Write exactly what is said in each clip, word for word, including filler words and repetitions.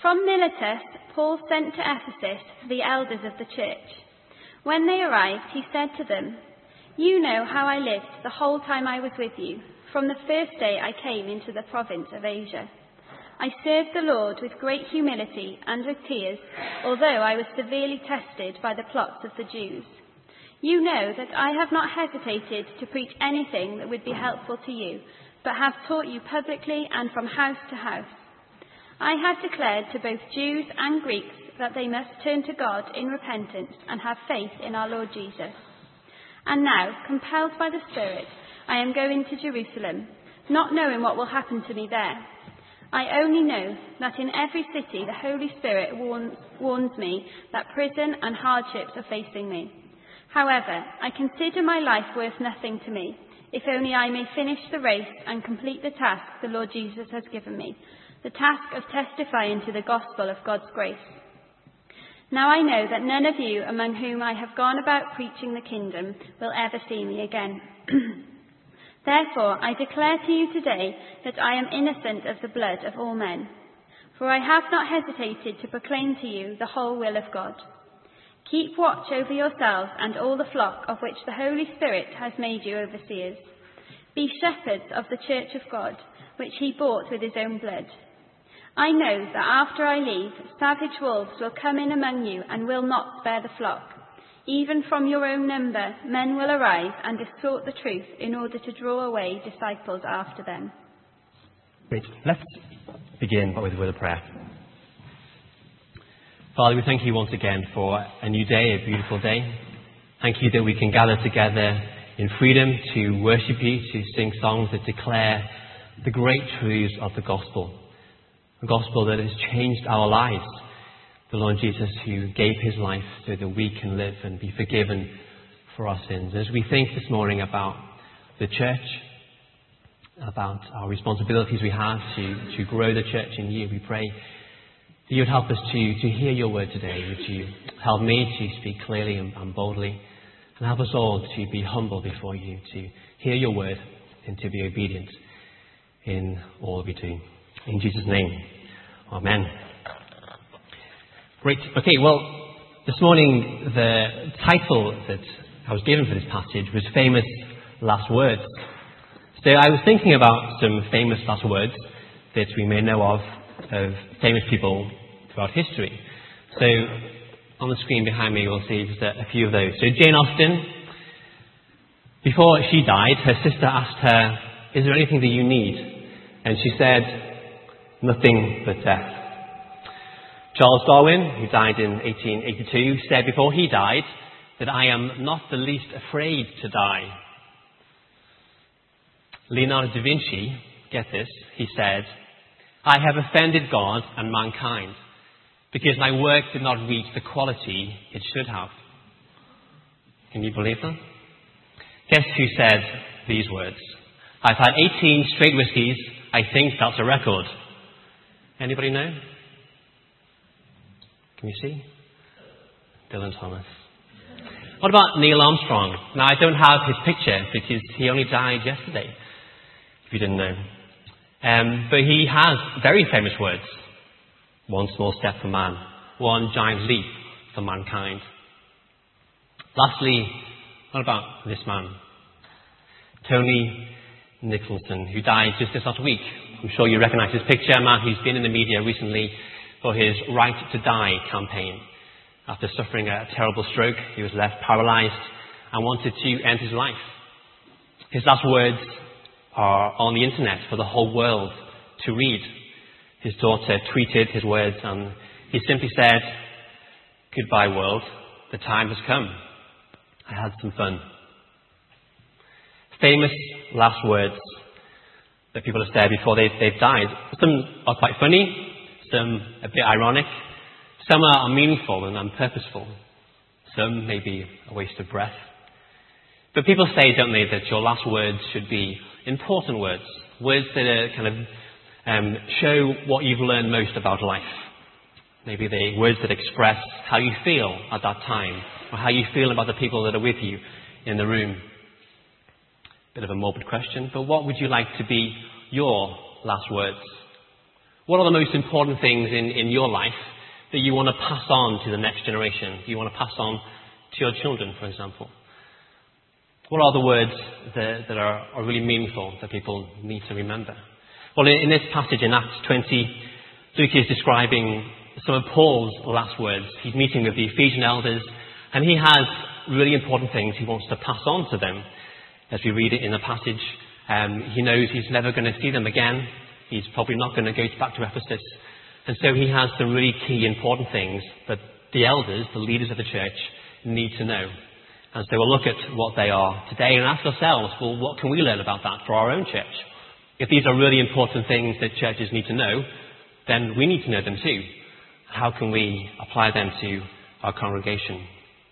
From Miletus, Paul sent to Ephesus for the elders of the church. When they arrived, he said to them, "You know how I lived the whole time I was with you, from the first day I came into the province of Asia. I served the Lord with great humility and with tears, although I was severely tested by the plots of the Jews. You know that I have not hesitated to preach anything that would be helpful to you, but have taught you publicly and from house to house. I have declared to both Jews and Greeks that they must turn to God in repentance and have faith in our Lord Jesus. And now, compelled by the Spirit, I am going to Jerusalem, not knowing what will happen to me there. I only know that in every city the Holy Spirit warns, warns me that prison and hardships are facing me. However, I consider my life worth nothing to me, if only I may finish the race and complete the task the Lord Jesus has given me, the task of testifying to the gospel of God's grace. Now I know that none of you among whom I have gone about preaching the kingdom will ever see me again. Therefore, I declare to you today that I am innocent of the blood of all men. For I have not hesitated to proclaim to you the whole will of God. Keep watch over yourselves and all the flock of which the Holy Spirit has made you overseers. Be shepherds of the church of God, which he bought with his own blood. I know that after I leave, savage wolves will come in among you and will not spare the flock. Even from your own number, men will arise and distort the truth in order to draw away disciples after them." Great. Let's begin with a word of prayer. Father, we thank you once again for a new day, a beautiful day. Thank you that we can gather together in freedom to worship you, to sing songs that declare the great truths of the gospel. The gospel that has changed our lives. The Lord Jesus who gave his life so that we can live and be forgiven for our sins. As we think this morning about the church, about our responsibilities we have to, to grow the church in you, we pray that you would help us to, to hear your word today. Would you help me to speak clearly and, and boldly, and help us all to be humble before you, to hear your word and to be obedient in all we do. In Jesus' name, amen. Great. Okay, well, this morning the title that I was given for this passage was Famous Last Words. So I was thinking about some famous last words that we may know of, of famous people throughout history. So on the screen behind me you'll see just a, a few of those. So Jane Austen, before she died, her sister asked her, "Is there anything that you need?" And she said, "Nothing but death." Charles Darwin, who died in eighteen eighty-two, said before he died that "I am not the least afraid to die." Leonardo da Vinci, get this, he said, "I have offended God and mankind because my work did not reach the quality it should have." Can you believe that? Guess who said these words? "I've had eighteen straight whiskies. I think that's a record." Anybody know? Can you see? Dylan Thomas. What about Neil Armstrong? Now, I don't have his picture because he only died yesterday, if you didn't know. Um, but he has very famous words. One small step for man, one giant leap for mankind. Lastly, what about this man? Tony Nicholson, who died just this last week. I'm sure you recognise his picture, a man who's been in the media recently for his Right to Die campaign. After suffering a terrible stroke, he was left paralysed and wanted to end his life. His last words are on the internet for the whole world to read. His daughter tweeted his words and he simply said, "Goodbye world, the time has come. I had some fun." Famous last words that people have said before they've, they've died. Some are quite funny, some a bit ironic, some are meaningful and, and purposeful, some may be a waste of breath. But people say, don't they, that your last words should be important words, words that are kind of um, show what you've learned most about life. Maybe they words that express how you feel at that time, or how you feel about the people that are with you in the room. Bit of a morbid question, but what would you like to be your last words? What are the most important things in, in your life that you want to pass on to the next generation? You want to pass on to your children, for example? What are the words that, that are, are really meaningful that people need to remember? Well, in, in this passage in Acts twenty, Luke is describing some of Paul's last words. He's meeting with the Ephesian elders, and he has really important things he wants to pass on to them. As we read it in the passage, um, he knows he's never going to see them again. He's probably not going to go back to Ephesus. And so he has some really key important things that the elders, the leaders of the church, need to know. And so we'll look at what they are today and ask ourselves, well, what can we learn about that for our own church? If these are really important things that churches need to know, then we need to know them too. How can we apply them to our congregation?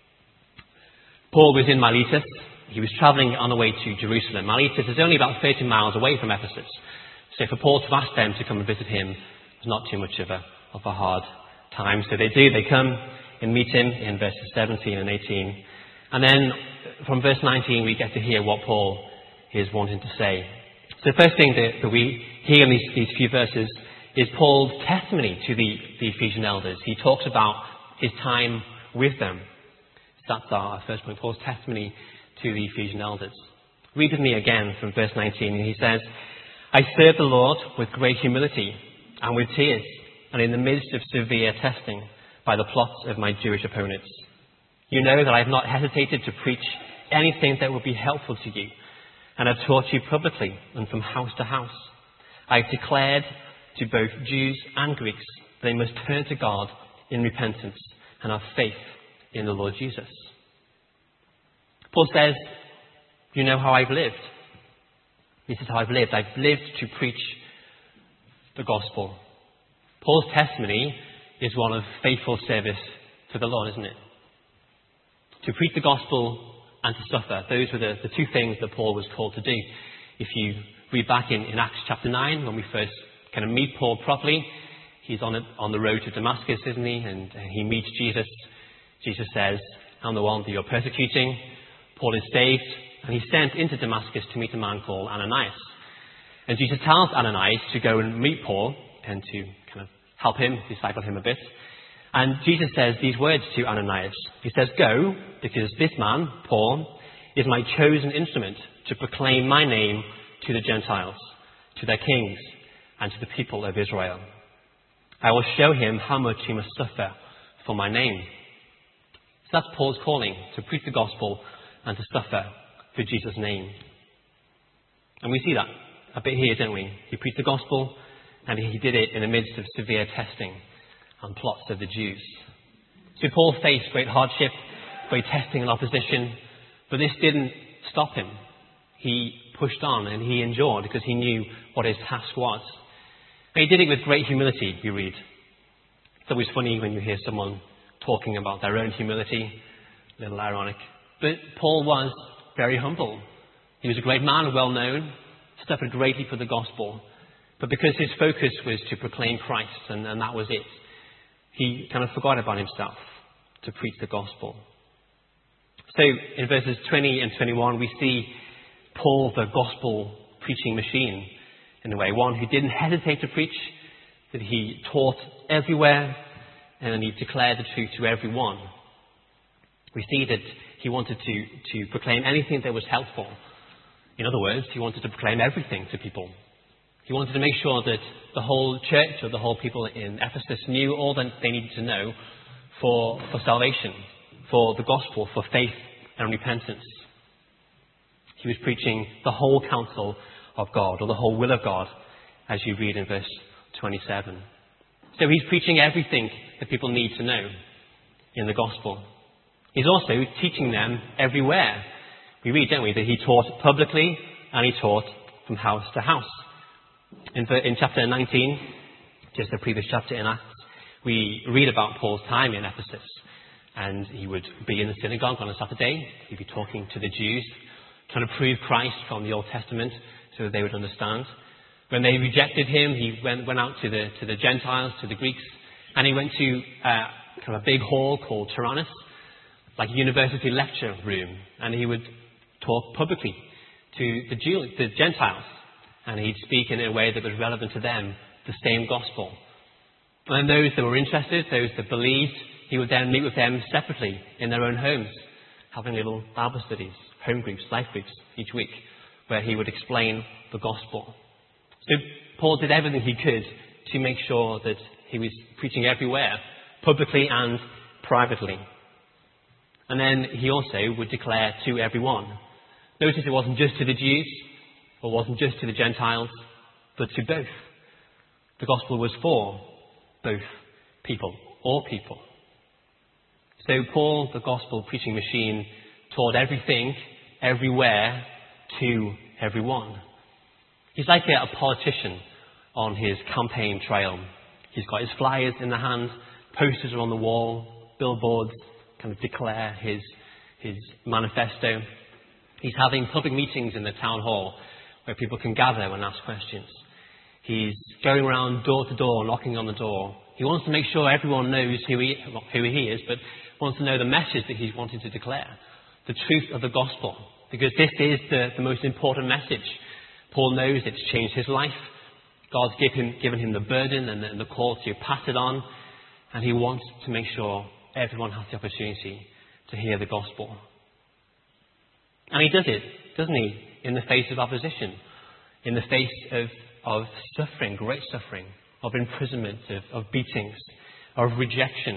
Paul was in Miletus. He was travelling on the way to Jerusalem. Miletus is only about thirty miles away from Ephesus. So for Paul to ask them to come and visit him was not too much of a, of a hard time. So they do. They come and meet him in verses seventeen and eighteen. And then from verse nineteen, we get to hear what Paul is wanting to say. So the first thing that, that we hear in these, these few verses is Paul's testimony to the, the Ephesian elders. He talks about his time with them. So that's our first point, Paul's testimony to the Ephesian elders. Read with me again from verse nineteen. And he says, I serve the Lord with great humility and with tears, and in the midst of severe testing by the plots of my Jewish opponents. You know that I have not hesitated to preach anything that would be helpful to you, and have taught you publicly and from house to house. I have declared to both Jews and Greeks that they must turn to God in repentance and have faith in the Lord Jesus. Paul says, you know how I've lived. This is how I've lived. I've lived to preach the gospel. Paul's testimony is one of faithful service to the Lord, isn't it? To preach the gospel and to suffer. Those were the, the two things that Paul was called to do. If you read back in, in Acts chapter nine, when we first kind of meet Paul properly, he's on, a, on the road to Damascus, isn't he? And, and he meets Jesus. Jesus says, I'm the one that you're persecuting. Paul is saved, and he's sent into Damascus to meet a man called Ananias. And Jesus tells Ananias to go and meet Paul and to kind of help him, disciple him a bit. And Jesus says these words to Ananias. He says, go, because this man, Paul, is my chosen instrument to proclaim my name to the Gentiles, to their kings, and to the people of Israel. I will show him how much he must suffer for my name. So that's Paul's calling, to preach the gospel and to suffer for Jesus' name. And we see that a bit here, don't we? He preached the gospel, and he did it in the midst of severe testing and plots of the Jews. So Paul faced great hardship, great testing and opposition, but this didn't stop him. He pushed on and he endured because he knew what his task was. But he did it with great humility, we read. It's always funny when you hear someone talking about their own humility, a little ironic. But Paul was very humble. He was a great man, well known, suffered greatly for the gospel. But because his focus was to proclaim Christ, and, and that was it, he kind of forgot about himself to preach the gospel. So in verses twenty and twenty-one, we see Paul, the gospel preaching machine, in a way. One who didn't hesitate to preach, that he taught everywhere, and he declared the truth to everyone. We see that he wanted to, to proclaim anything that was helpful. In other words, he wanted to proclaim everything to people. He wanted to make sure that the whole church or the whole people in Ephesus knew all that they needed to know for, for salvation, for the gospel, for faith and repentance. He was preaching the whole counsel of God, or the whole will of God, as you read in verse twenty-seven. So he's preaching everything that people need to know in the gospel. He's also teaching them everywhere. We read, don't we, that he taught publicly and he taught from house to house. In, in chapter nineteen, just the previous chapter in Acts, we read about Paul's time in Ephesus. And he would be in the synagogue on a Saturday. He'd be talking to the Jews, trying to prove Christ from the Old Testament so that they would understand. When they rejected him, he went, went out to the, to the Gentiles, to the Greeks, and he went to uh, kind of a big hall called Tyrannus, like a university lecture room, and he would talk publicly to the, Jew, the Gentiles, and he'd speak in a way that was relevant to them the same gospel. And those that were interested, those that believed, he would then meet with them separately in their own homes, having little Bible studies, home groups, life groups each week, where he would explain the gospel. So Paul did everything he could to make sure that he was preaching everywhere, publicly and privately. And then he also would declare to everyone. Notice it wasn't just to the Jews, or wasn't just to the Gentiles, but to both. The gospel was for both people, all people. So Paul, the gospel preaching machine, taught everything, everywhere, to everyone. He's like a, a politician on his campaign trail. He's got his flyers in the hand, posters are on the wall, billboards kind of declare his, his manifesto. He's having public meetings in the town hall where people can gather and ask questions. He's going around door to door, knocking on the door. He wants to make sure everyone knows who he, who he is, but wants to know the message that he's wanting to declare, the truth of the gospel, because this is the, the most important message. Paul knows it's changed his life. God's give him, given him the burden and the, and the call to pass it on, and he wants to make sure everyone has the opportunity to hear the gospel. And he does it, doesn't he, in the face of opposition, in the face of, of suffering, great suffering, of imprisonment, of, of beatings, of rejection.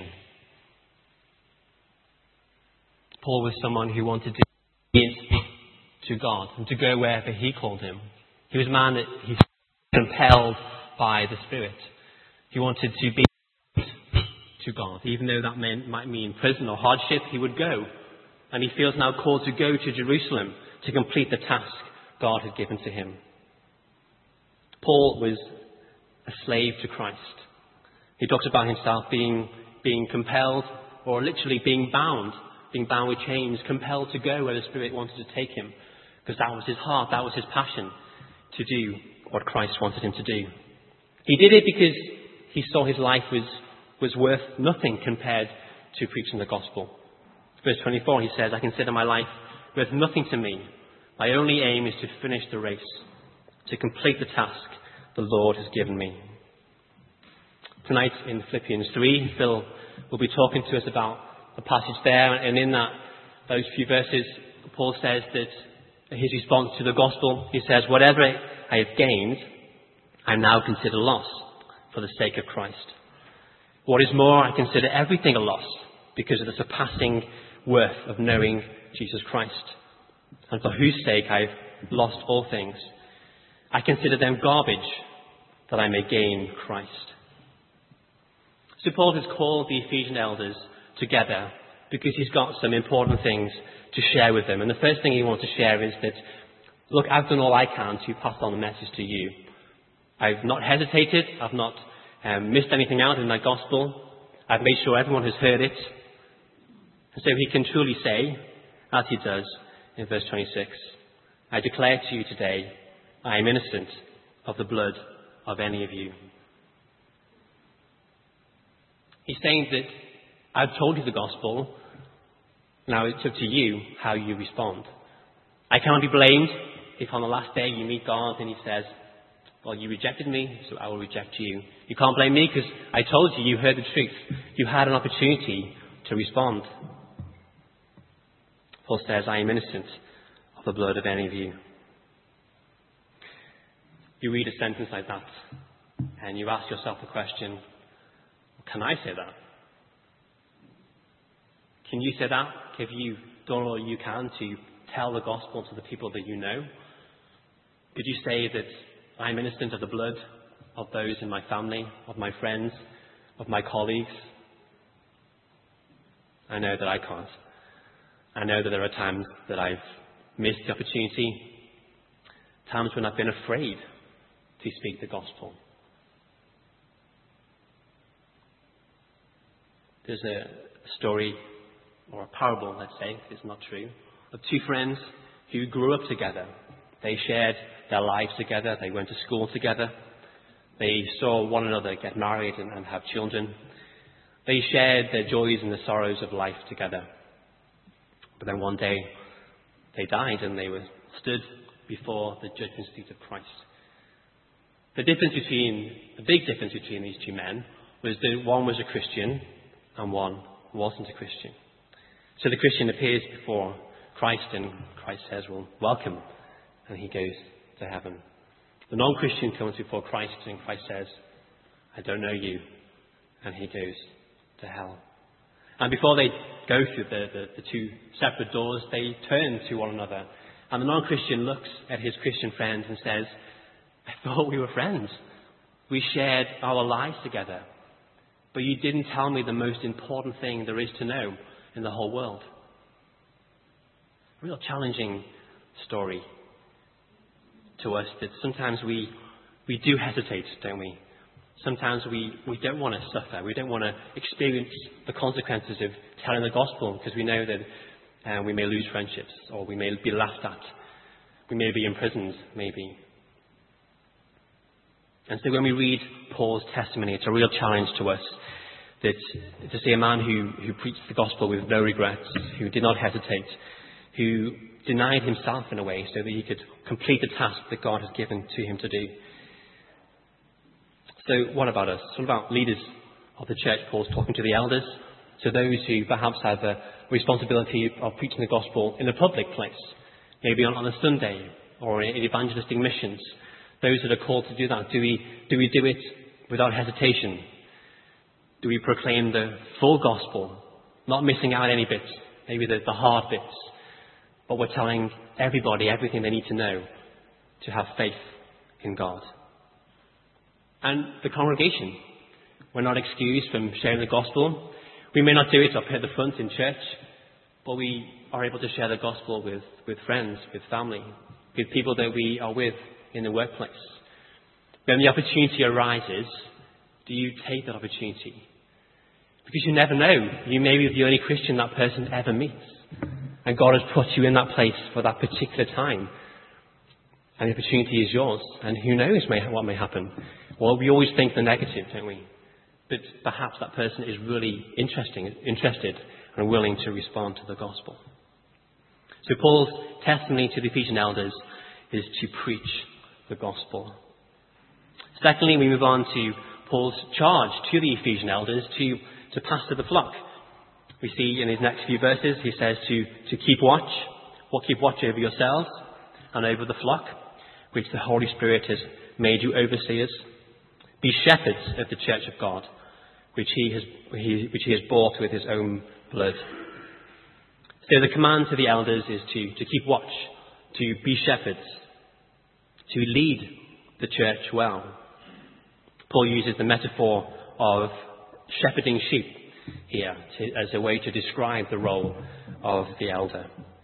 Paul was someone who wanted to be to God and to go wherever he called him. He was a man that he was compelled by the Spirit. He wanted to be to God. Even though that meant, might mean prison or hardship, he would go. And he feels now called to go to Jerusalem to complete the task God had given to him. Paul was a slave to Christ. He talks about himself being, being compelled, or literally being bound, being bound with chains, compelled to go where the Spirit wanted to take him, because that was his heart, that was his passion, to do what Christ wanted him to do. He did it because he saw his life was, was worth nothing compared to preaching the gospel. Verse twenty-four, he says, I consider my life worth nothing to me. My only aim is to finish the race, to complete the task the Lord has given me. Tonight in Philippians three, Phil will be talking to us about the passage there, and in that, those few verses, Paul says that his response to the gospel, he says, whatever I have gained, I now consider loss for the sake of Christ. What is more, I consider everything a loss because of the surpassing worth of knowing Jesus Christ, and for whose sake I've lost all things. I consider them garbage that I may gain Christ. So Paul has called the Ephesian elders together because he's got some important things to share with them. And the first thing he wants to share is that, look, I've done all I can to pass on the message to you. I've not hesitated. I've not um, missed anything out in my gospel. I've made sure everyone has heard it. And so he can truly say, as he does in verse twenty-six, I declare to you today, I am innocent of the blood of any of you. He's saying that I've told you the gospel. Now it's up to you how you respond. I cannot be blamed if on the last day you meet God and he says, well, you rejected me, so I will reject you. You can't blame me because I told you, you heard the truth. You had an opportunity to respond. Paul says, I am innocent of the blood of any of you. You read a sentence like that and you ask yourself the question, can I say that? Can you say that? Have you done all you can to tell the gospel to the people that you know? Could you say that I'm innocent of the blood of those in my family, of my friends, of my colleagues? I know that I can't. I know that there are times that I've missed the opportunity, times when I've been afraid to speak the gospel. There's a story, or a parable, let's say, if it's not true, of two friends who grew up together. They shared their lives together. They went to school together. They saw one another get married and, and have children. They shared their joys and the sorrows of life together. But then one day they died and they were stood before the judgment seat of Christ. The difference between, the big difference between these two men was that one was a Christian and one wasn't a Christian. So the Christian appears before Christ and Christ says, well, welcome, and he goes to heaven. The non-Christian comes before Christ and Christ says, I don't know you, and he goes to hell. And before they go through the, the, the two separate doors, they turn to one another. And the non-Christian looks at his Christian friend and says, I thought we were friends. We shared our lives together. But you didn't tell me the most important thing there is to know in the whole world. A real challenging story to us that sometimes we, we do hesitate, don't we? Sometimes we, we don't want to suffer. We don't want to experience the consequences of telling the gospel because we know that uh, we may lose friendships or we may be laughed at. We may be imprisoned, maybe. And so when we read Paul's testimony, it's a real challenge to us that to see a man who, who preached the gospel with no regrets, who did not hesitate, who denied himself in a way so that he could complete the task that God has given to him to do. So what about us? What about leaders of the church? Paul's talking to the elders. So those who perhaps have a responsibility of preaching the gospel in a public place, maybe on, on a Sunday or in evangelistic missions. Those that are called to do that, do we do we do it without hesitation? Do we proclaim the full gospel, not missing out any bits, maybe the, the hard bits, but we're telling everybody everything they need to know to have faith in God? And the congregation, we're not excused from sharing the gospel. We may not do it up at the front in church, but we are able to share the gospel with, with friends, with family, with people that we are with in the workplace. When the opportunity arises, do you take that opportunity? Because you never know. You may be the only Christian that person ever meets. And God has put you in that place for that particular time. And the opportunity is yours. And who knows may, what may happen. Well, we always think the negative, don't we? But perhaps that person is really interesting, interested and willing to respond to the gospel. So Paul's testimony to the Ephesian elders is to preach the gospel. Secondly, we move on to Paul's charge to the Ephesian elders to, to pastor the flock. We see in his next few verses, he says to, to keep watch, or keep watch over yourselves and over the flock, which the Holy Spirit has made you overseers. Be shepherds of the church of God, which he has, he, which he has bought with his own blood. So the command to the elders is to, to keep watch, to be shepherds, to lead the church well. Paul uses the metaphor of shepherding sheep here to, as a way to describe the role of the elder.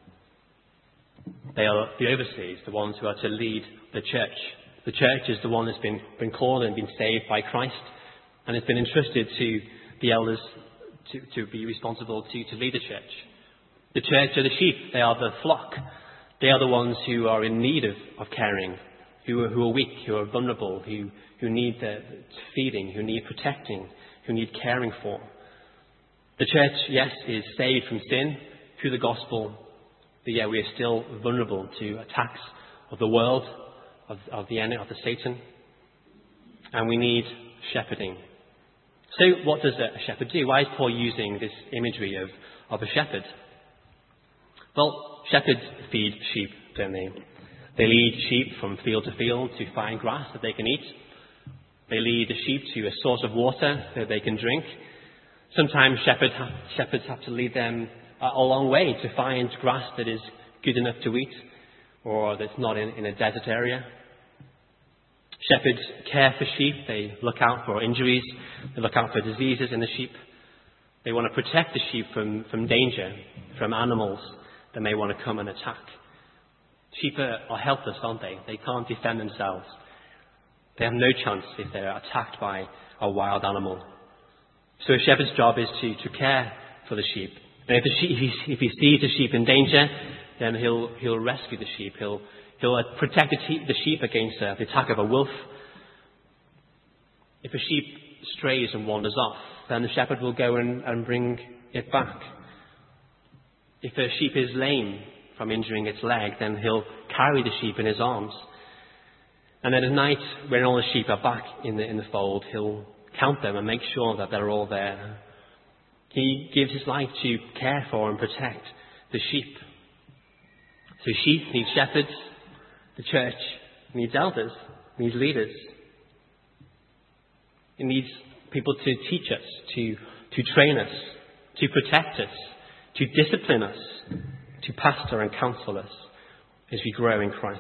They are the overseers, the ones who are to lead the church. The church is the one that's been, been called and been saved by Christ, and has been entrusted to the elders to, to be responsible to, to lead the church. The church are the sheep. They are the flock. They are the ones who are in need of, of caring, who are, who are weak, who are vulnerable, who, who need the feeding, who need protecting, who need caring for. The church, yes, is saved from sin through the gospel, but yet we are still vulnerable to attacks of the world, of, of the enemy, of the Satan, and we need shepherding. So what does a shepherd do? Why is Paul using this imagery of, of a shepherd? Well, shepherds feed sheep, don't they? They lead sheep from field to field to find grass that they can eat. They lead the sheep to a source of water that they can drink. Sometimes shepherds have, shepherds have to lead them a, a long way to find grass that is good enough to eat or that's not in, in a desert area. Shepherds care for sheep. They look out for injuries. They look out for diseases in the sheep. They want to protect the sheep from, from danger, from animals that may want to come and attack. Sheep are, are helpless, aren't they? They can't defend themselves. They have no chance if they're attacked by a wild animal. So a shepherd's job is to, to care for the sheep. And if, the sheep, if, he, if he sees the sheep in danger, then he'll, he'll rescue the sheep. He'll, he'll protect the, te- the sheep against uh, the attack of a wolf. If a sheep strays and wanders off, then the shepherd will go and, and bring it back. If a sheep is lame from injuring its leg, then he'll carry the sheep in his arms. And then at night, when all the sheep are back in the, in the fold, he'll count them and make sure that they're all there. He gives his life to care for and protect the sheep. So sheep need shepherds. The church needs elders, needs leaders. It needs people to teach us, to, to train us, to protect us, to discipline us, to pastor and counsel us as we grow in Christ.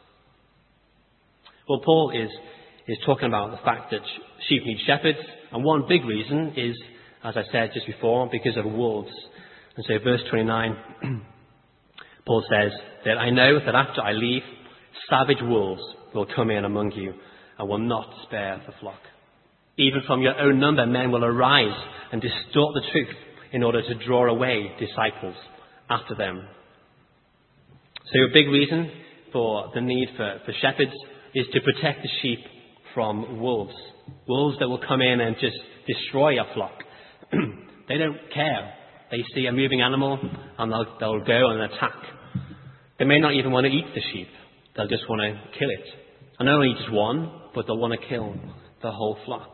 Well, Paul is, is talking about the fact that sheep need shepherds, and one big reason is, as I said just before, because of wolves. And so verse twenty-nine, Paul says that I know that after I leave, savage wolves will come in among you and will not spare the flock. Even from your own number, men will arise and distort the truth in order to draw away disciples after them. So a big reason for the need for, for shepherds is to protect the sheep from wolves. Wolves that will come in and just destroy a flock. They don't care. They see a moving animal and they'll, they'll go and attack. They may not even want to eat the sheep. They'll just want to kill it. And not only just one, but they'll want to kill the whole flock.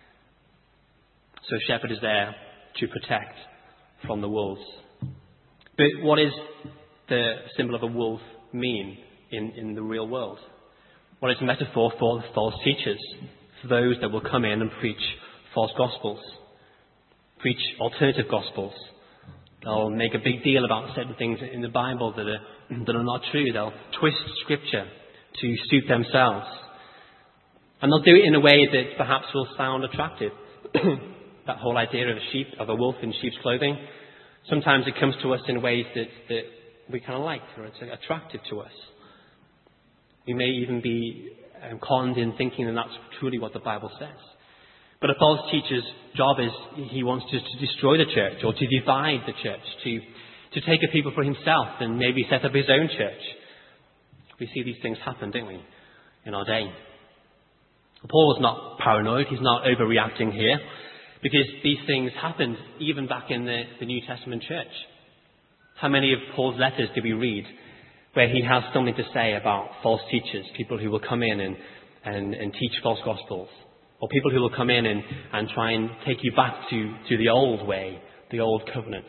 So a shepherd is there to protect from the wolves. But what does the symbol of a wolf mean in, in the real world? Well, it's a metaphor for false teachers, for those that will come in and preach false gospels, preach alternative gospels. They'll make a big deal about certain things in the Bible that are, that are not true. They'll twist Scripture to suit themselves. And they'll do it in a way that perhaps will sound attractive. That whole idea of a sheep, of a wolf in sheep's clothing, sometimes it comes to us in ways that, that we kind of like, or it's attractive to us. We may even be um, conned in thinking that that's truly what the Bible says. But a false teacher's job is he wants to, to destroy the church or to divide the church, to, to take a people for himself and maybe set up his own church. We see these things happen, don't we, in our day. Paul was not paranoid. He's not overreacting here, because these things happened even back in the, the New Testament church. How many of Paul's letters do we read where he has something to say about false teachers, people who will come in and, and, and teach false gospels, or people who will come in and, and try and take you back to, to the old way, the old covenant?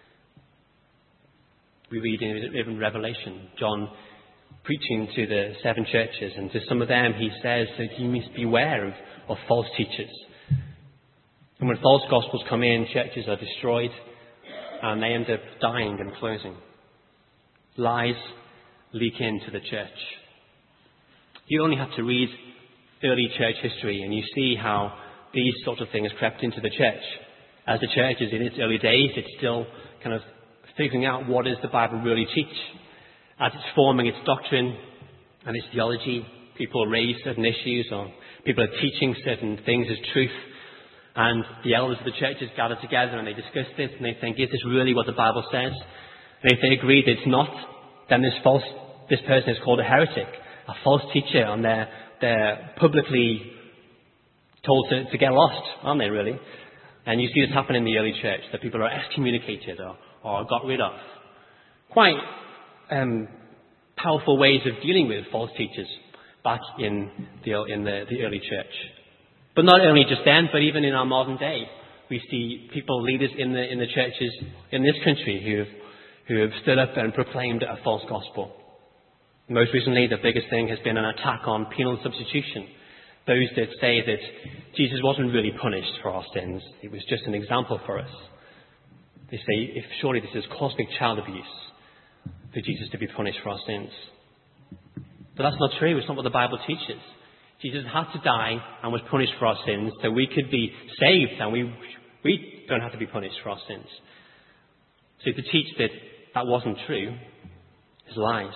We read in, in Revelation, John preaching to the seven churches, and to some of them he says that you must beware of, of false teachers. And when false gospels come in, churches are destroyed and they end up dying and closing. Lies leak into the church. You only have to read early church history and you see how these sort of things crept into the church. As the church is in its early days, it's still kind of figuring out what does the Bible really teach. As it's forming its doctrine and its theology, people raise certain issues, or people are teaching certain things as truth. And the elders of the churches gather together and they discuss this and they think, is this really what the Bible says? And if they agree that it's not, then this false, this person is called a heretic, a false teacher, and they're, they're publicly told to, to get lost, aren't they really? And you see this happen in the early church, that people are excommunicated or, or got rid of. Quite um, powerful ways of dealing with false teachers back in the, in the, the early church. But not only just then, but even in our modern day, we see people, leaders in the in the churches in this country who have, who have stood up and proclaimed a false gospel. Most recently, the biggest thing has been an attack on penal substitution. Those that say that Jesus wasn't really punished for our sins. It was just an example for us. They say, if surely this is cosmic child abuse for Jesus to be punished for our sins. But that's not true. It's not what the Bible teaches. Jesus had to die and was punished for our sins so we could be saved and we we don't have to be punished for our sins. So to teach that that wasn't true is lies.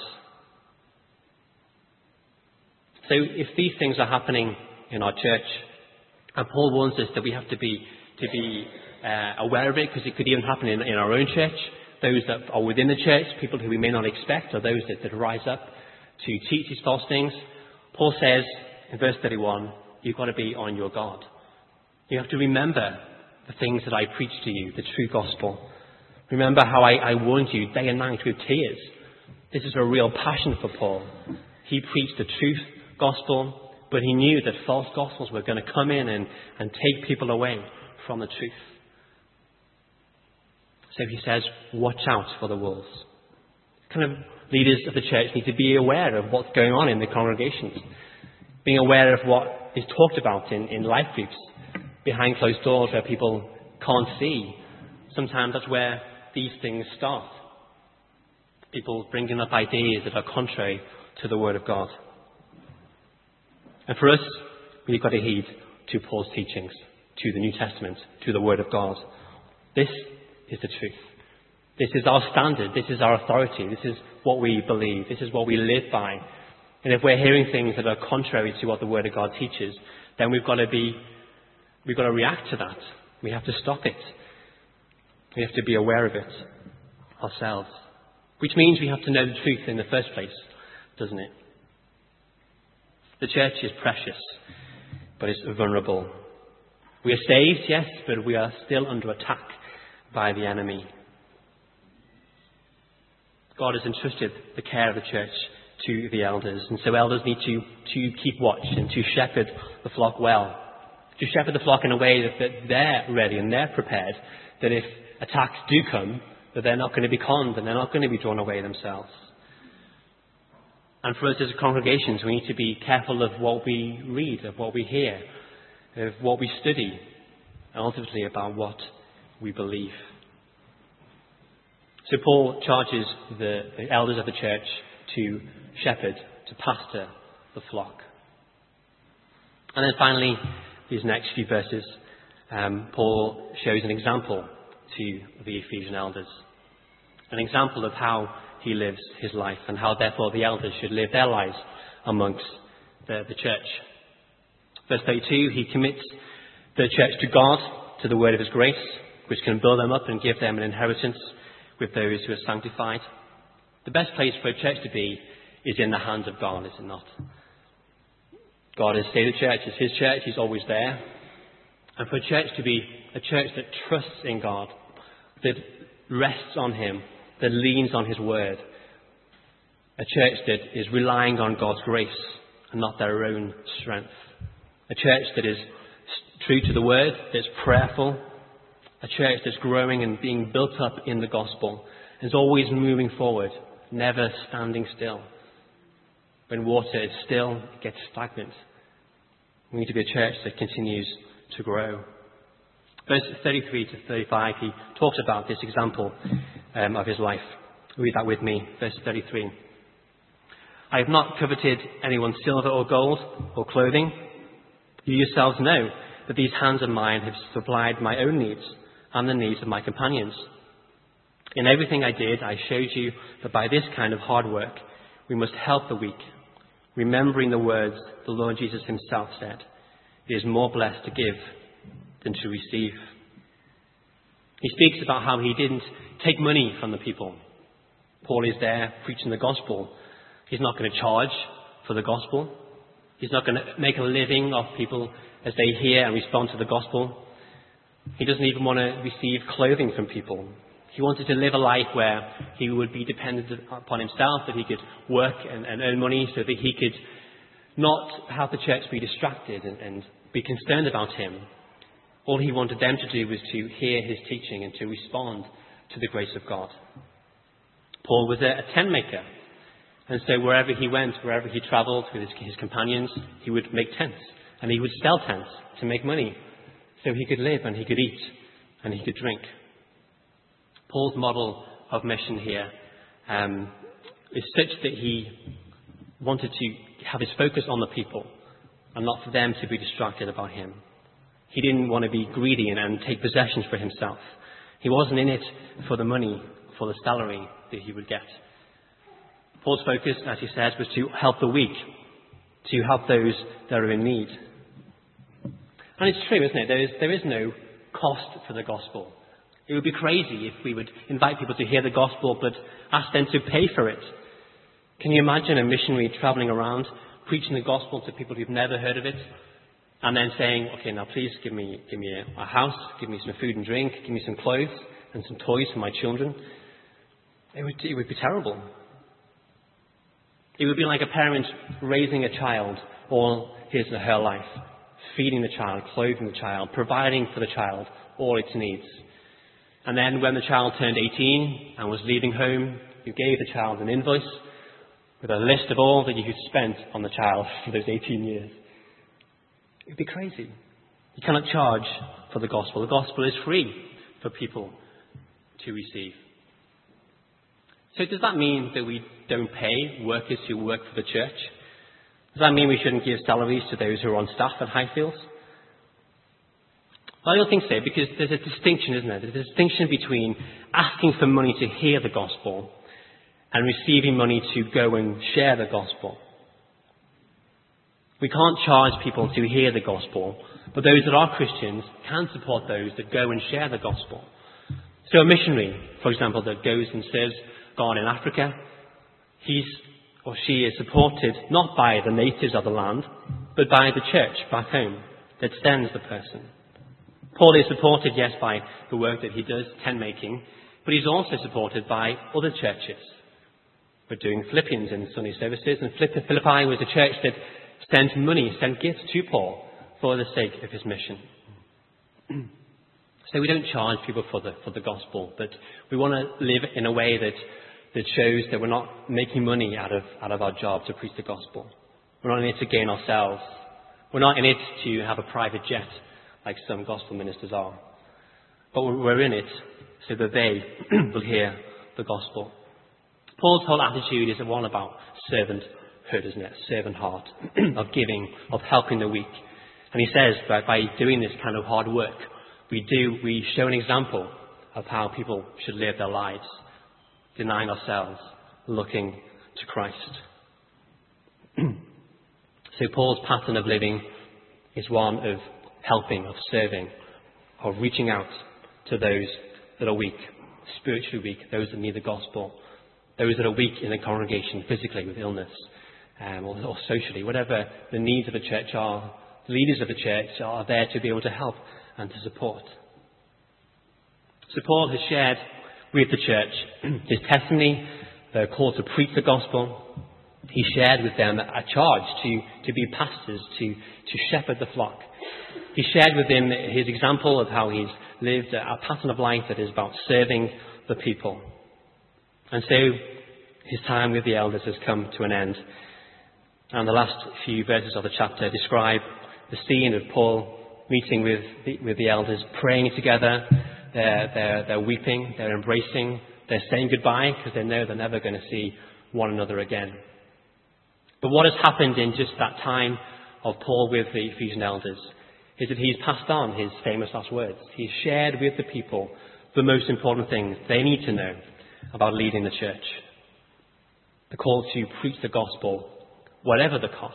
So if these things are happening in our church, and Paul warns us that we have to be to be uh, aware of it, because it could even happen in, in our own church, those that are within the church, people who we may not expect, or those that, that rise up to teach these false things. Paul says in verse thirty-one, you've got to be on your guard. You have to remember the things that I preached to you, the true gospel. Remember how I, I warned you day and night with tears. This is a real passion for Paul. He preached the truth gospel, but he knew that false gospels were going to come in and, and take people away from the truth. So he says, watch out for the wolves. Kind of leaders of the church need to be aware of what's going on in the congregations, being aware of what is talked about in, in life groups, behind closed doors where people can't see. Sometimes that's where these things start. People bringing up ideas that are contrary to the Word of God. And for us, we've got to heed to Paul's teachings, to the New Testament, to the Word of God. This is the truth. This is our standard. This is our authority. This is what we believe. This is what we live by. And if we're hearing things that are contrary to what the Word of God teaches, then we've got to be, we've got to react to that. We have to stop it. We have to be aware of it ourselves. Which means we have to know the truth in the first place, doesn't it? The church is precious, but it's vulnerable. We are saved, yes, but we are still under attack by the enemy. God has entrusted the care of the church to the elders, and so elders need to, to keep watch and to shepherd the flock well. To shepherd the flock in a way that, that they're ready and they're prepared, that if attacks do come, that they're not going to be conned and they're not going to be drawn away themselves. And for us as congregations, we need to be careful of what we read, of what we hear, of what we study, and ultimately about what we believe. So Paul charges the, the elders of the church to shepherd, to pastor the flock. And then finally, these next few verses, um, Paul shows an example to the Ephesian elders. An example of how he lives his life and how therefore the elders should live their lives amongst the, the church. Verse thirty-two, he commits the church to God, to the word of his grace, which can build them up and give them an inheritance with those who are sanctified. The best place for a church to be is in the hands of God, is it not? God has stayed the church, it's his church, he's always there. And for a church to be a church that trusts in God, that rests on him, that leans on his word, a church that is relying on God's grace and not their own strength, a church that is true to the word, that's prayerful, a church that's growing and being built up in the gospel, is always moving forward, never standing still. When water is still, it gets stagnant. We need to be a church that continues to grow. Verse thirty-three to thirty-five, he talks about this example um, of his life. Read that with me. Verse thirty-three. I have not coveted anyone's silver or gold or clothing. You yourselves know that these hands of mine have supplied my own needs and the needs of my companions. In everything I did, I showed you that by this kind of hard work, we must help the weak, remembering the words the Lord Jesus himself said, it is more blessed to give than to receive. He speaks about how he didn't take money from the people. Paul is there preaching the gospel. He's not going to charge for the gospel. He's not going to make a living off people as they hear and respond to the gospel. He doesn't even want to receive clothing from people. He wanted to live a life where he would be dependent upon himself, that he could work and, and earn money so that he could not have the church be distracted and, and be concerned about him. All he wanted them to do was to hear his teaching and to respond to the grace of God. Paul was a, a tent maker. And so wherever he went, wherever he travelled with his, his companions, he would make tents. And he would sell tents to make money so he could live and he could eat and he could drink. Paul's model of mission here um, is such that he wanted to have his focus on the people and not for them to be distracted about him. He didn't want to be greedy and, and take possessions for himself. He wasn't in it for the money, for the salary that he would get. Paul's focus, as he says, was to help the weak, to help those that are in need. And it's true, isn't it? There is, there is no cost for the gospel. It would be crazy if we would invite people to hear the gospel but ask them to pay for it. Can you imagine a missionary travelling around preaching the gospel to people who've never heard of it and then saying, okay, now please give me give me a, a house, give me some food and drink, give me some clothes and some toys for my children? It would, it would be terrible. It would be like a parent raising a child all his or her life, feeding the child, clothing the child, providing for the child all its needs. And then when the child turned eighteen and was leaving home, you gave the child an invoice with a list of all that you had spent on the child for those eighteen years. It would be crazy. You cannot charge for the gospel. The gospel is free for people to receive. So does that mean that we don't pay workers who work for the church? Does that mean we shouldn't give salaries to those who are on staff at Highfields? Well, I don't think so, because there's a distinction, isn't there? There's a distinction between asking for money to hear the gospel and receiving money to go and share the gospel. We can't charge people to hear the gospel, but those that are Christians can support those that go and share the gospel. So a missionary, for example, that goes and serves God in Africa, he's or she is supported not by the natives of the land, but by the church back home that sends the person. Paul is supported, yes, by the work that he does, tent making, but he's also supported by other churches. We're doing Philippians in Sunday services, and Philippi was a church that sent money, sent gifts to Paul for the sake of his mission. So we don't charge people for the for the gospel, but we want to live in a way that that shows that we're not making money out of out of our job to preach the gospel. We're not in it to gain ourselves. We're not in it to have a private jet like some gospel ministers are. But we're in it so that they will hear the gospel. Paul's whole attitude is one about servanthood, isn't it? Servant heart, of giving, of helping the weak. And he says that by doing this kind of hard work, we do, we show an example of how people should live their lives, denying ourselves, looking to Christ. So Paul's pattern of living is one of helping, of serving, of reaching out to those that are weak, spiritually weak, those that need the gospel, those that are weak in the congregation, physically with illness, um, or, or socially, whatever the needs of the church are. The leaders of the church are there to be able to help and to support. So Paul has shared with the church his testimony, the call to preach the gospel. He shared with them a charge to, to be pastors, to, to shepherd the flock. He shared with them his example of how he's lived a pattern of life that is about serving the people. And so his time with the elders has come to an end. And the last few verses of the chapter describe the scene of Paul meeting with the, with the elders, praying together. They're, they're, they're weeping, they're embracing, they're saying goodbye because they know they're never going to see one another again. But what has happened in just that time of Paul with the Ephesian elders is that he's passed on his famous last words. He's shared with the people the most important things they need to know about leading the church. The call to preach the gospel, whatever the cost.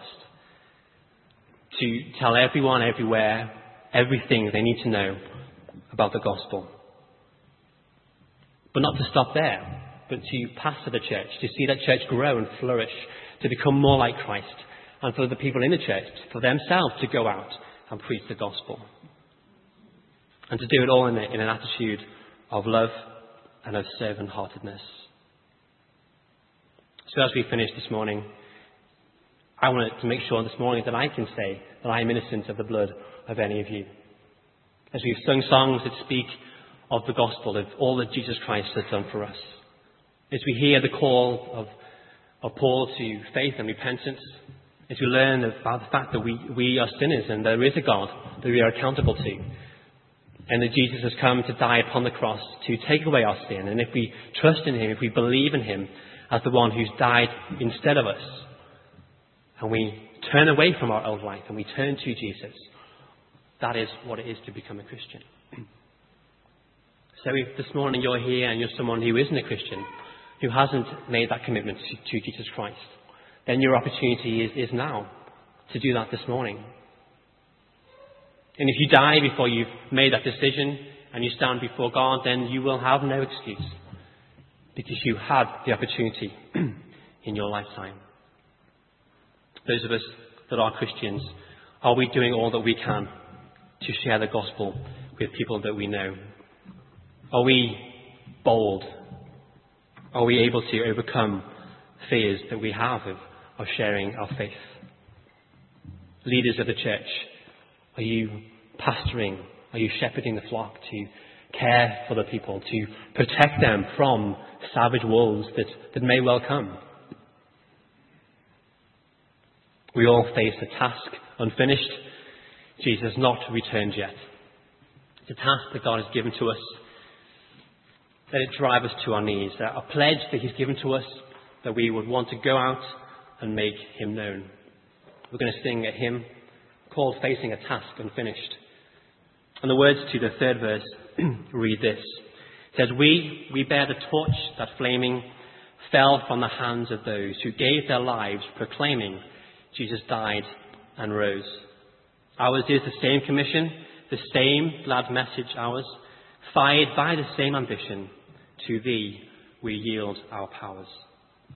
To tell everyone, everywhere, everything they need to know about the gospel. But not to stop there, but to pastor the church, to see that church grow and flourish, to become more like Christ, and for the people in the church, for themselves to go out and preach the gospel. And to do it all in, a, in an attitude of love and of servant-heartedness. So as we finish this morning, I wanted to make sure this morning that I can say that I am innocent of the blood of any of you. As we've sung songs that speak of the gospel, of all that Jesus Christ has done for us. As we hear the call of, of Paul to faith and repentance, as we learn about the fact that we, we are sinners and there is a God that we are accountable to, and that Jesus has come to die upon the cross to take away our sin, and if we trust in him, if we believe in him as the one who's died instead of us, and we turn away from our old life and we turn to Jesus, that is what it is to become a Christian. So if this morning you're here and you're someone who isn't a Christian, who hasn't made that commitment to, to Jesus Christ, then your opportunity is, is now to do that this morning. And if you die before you've made that decision and you stand before God, then you will have no excuse because you had the opportunity in your lifetime. Those of us that are Christians, are we doing all that we can to share the gospel with people that we know? Are we bold? Are we able to overcome fears that we have of of sharing our faith. Leaders of the church, are you pastoring? Are you shepherding the flock to care for the people, to protect them from savage wolves that, that may well come? We all face a task unfinished. Jesus has not returned yet. It's a task that God has given to us. Let it drive us to our knees. A pledge that he's given to us, that we would want to go out and make him known. We're going to sing a hymn called Facing a Task Unfinished. And the words to the third verse read this. It says, We, we bear the torch that flaming fell from the hands of those who gave their lives proclaiming Jesus died and rose. Ours is the same commission, the same glad message ours, fired by the same ambition. To thee we yield our powers.